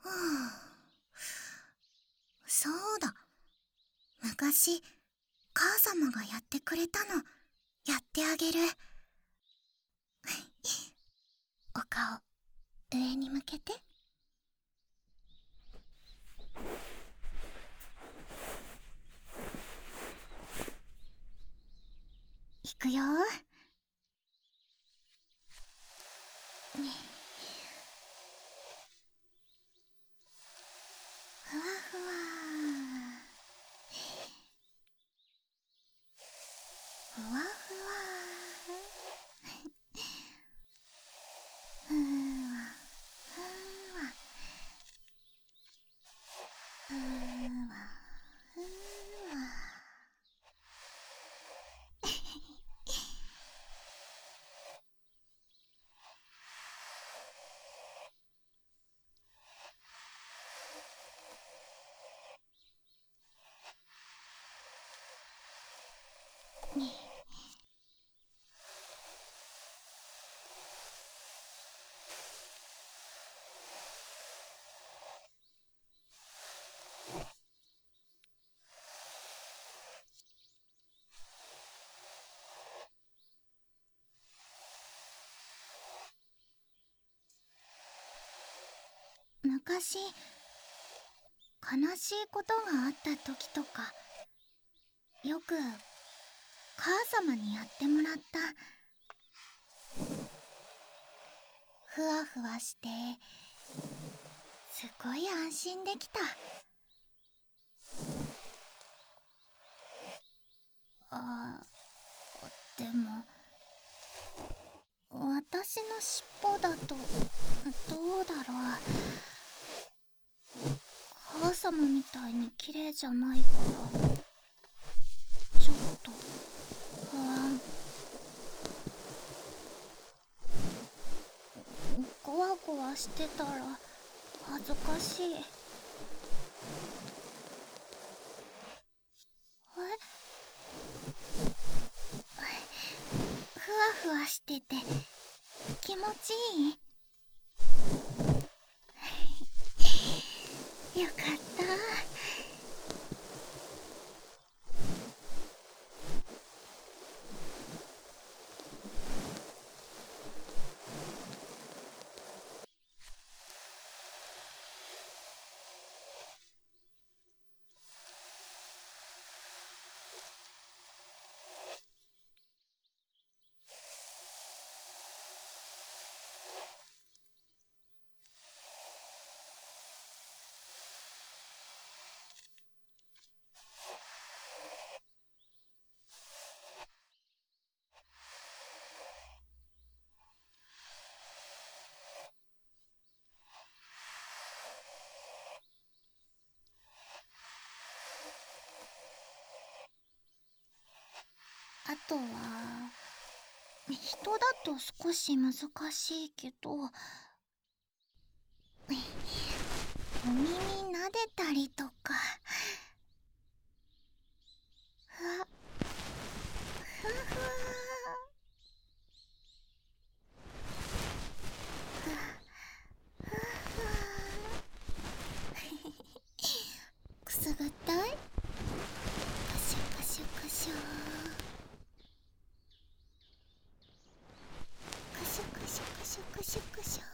そうだ。昔、母様がやってくれたの、やってあげる。お顔、上に向けて。いくよ。ふわふわ。ふわふわ。ふわふわ。ふわふわ。昔、悲しいことがあった時とか、よく母様にやってもらった。ふわふわして、すごい安心できた。でも、私の尻尾だと、どうだろう。母様みたいに綺麗じゃないから、ちょっと不安。ゴワゴワしてたら恥ずかしい。ふわふわしてて気持ちいい。よかった。あとは、人だと少し難しいけど、お耳撫でたりとか。ふわふわふわ。ふわふわふわ。くすぐったい？カシャカシャカシャ。カシャカシャカシャカシャカシャ。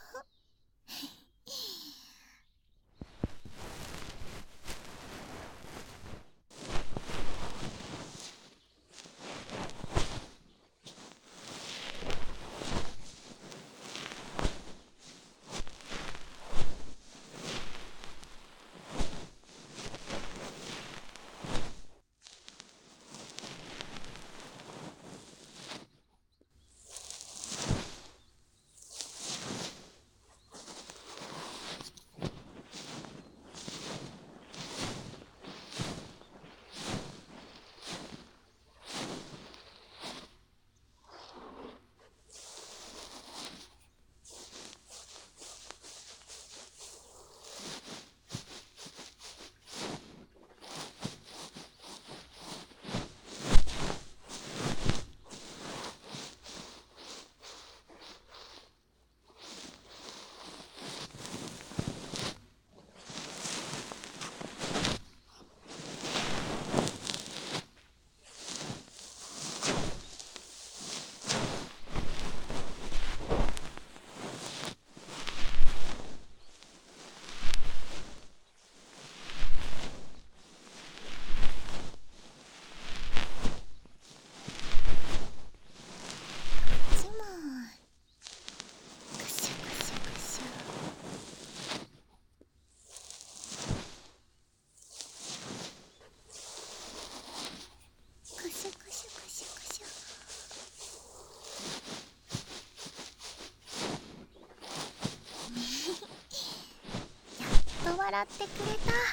笑ってくれ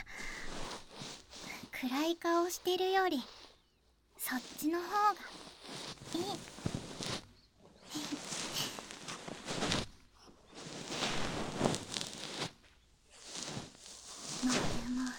た。暗い顔してるよりそっちの方がいい。もへもへ。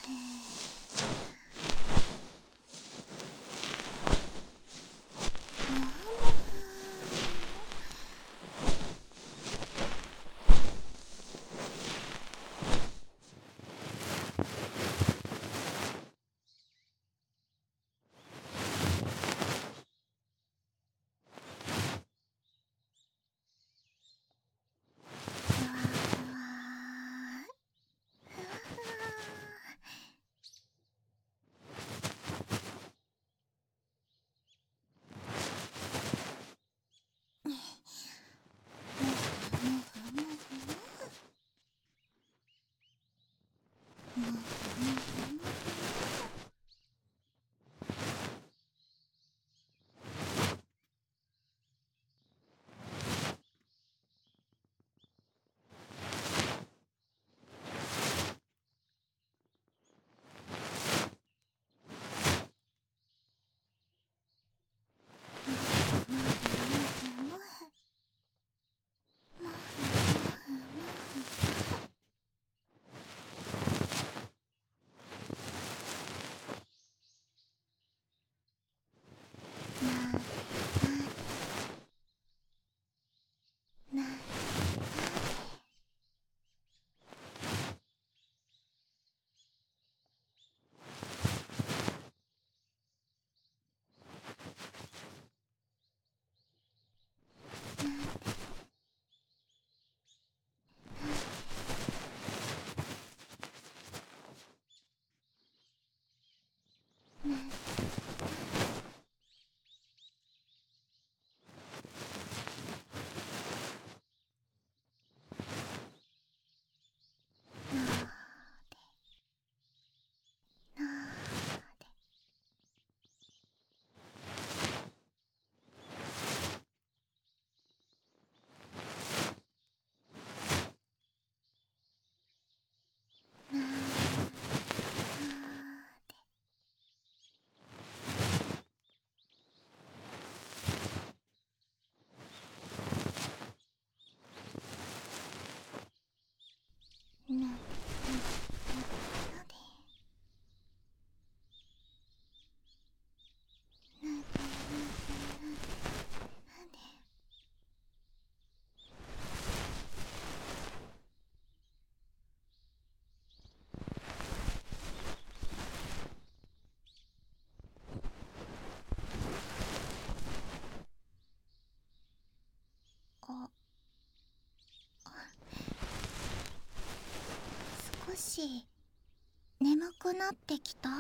少し眠くなってきた？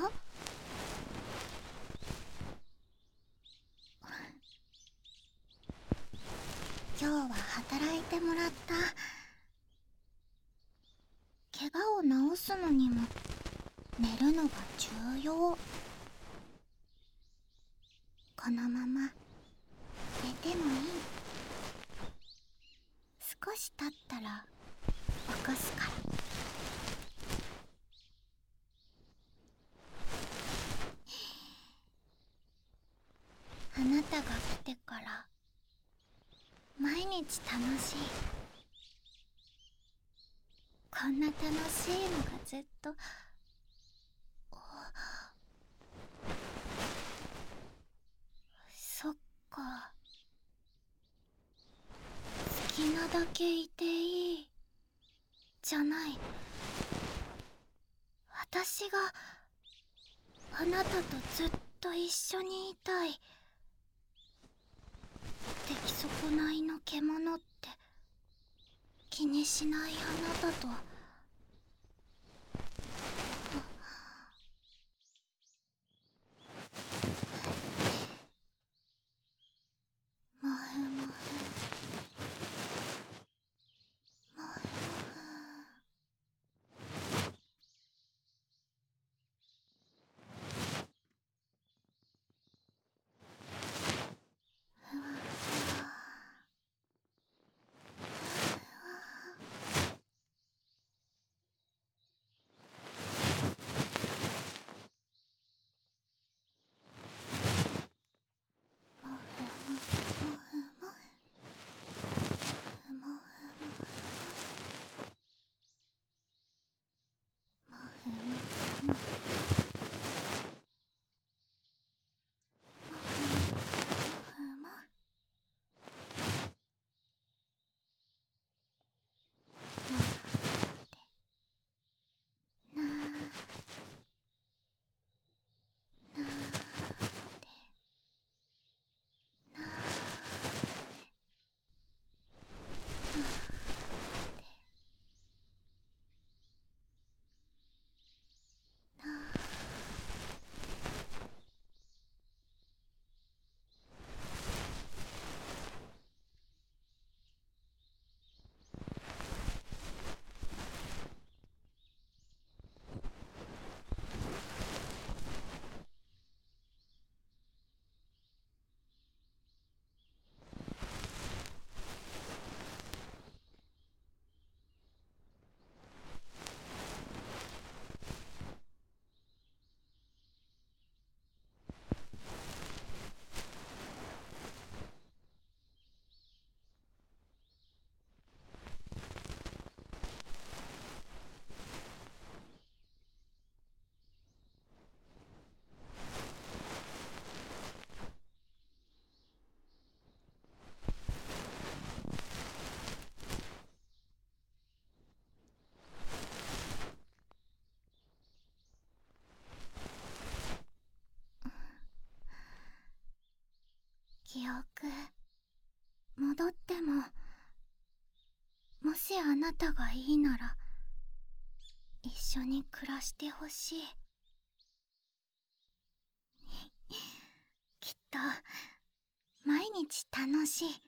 今日は働いてもらった。怪我を治すのにも寝るのが重要。このまま寝てもいい。少し経ったら起こすから。あなたが来てから毎日楽しい。こんな楽しいのがずっと。そっか。好きなだけいていいじゃない。私があなたとずっと一緒にいたい。出来損ないの獣って気にしないあなたと。もふもふもふもふ。ふわふわ。 しあなたがいいなら一緒に暮らしてほしい。きっと毎日楽しい。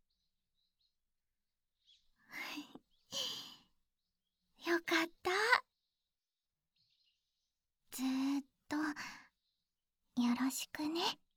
よかった。ずーっとよろしくね。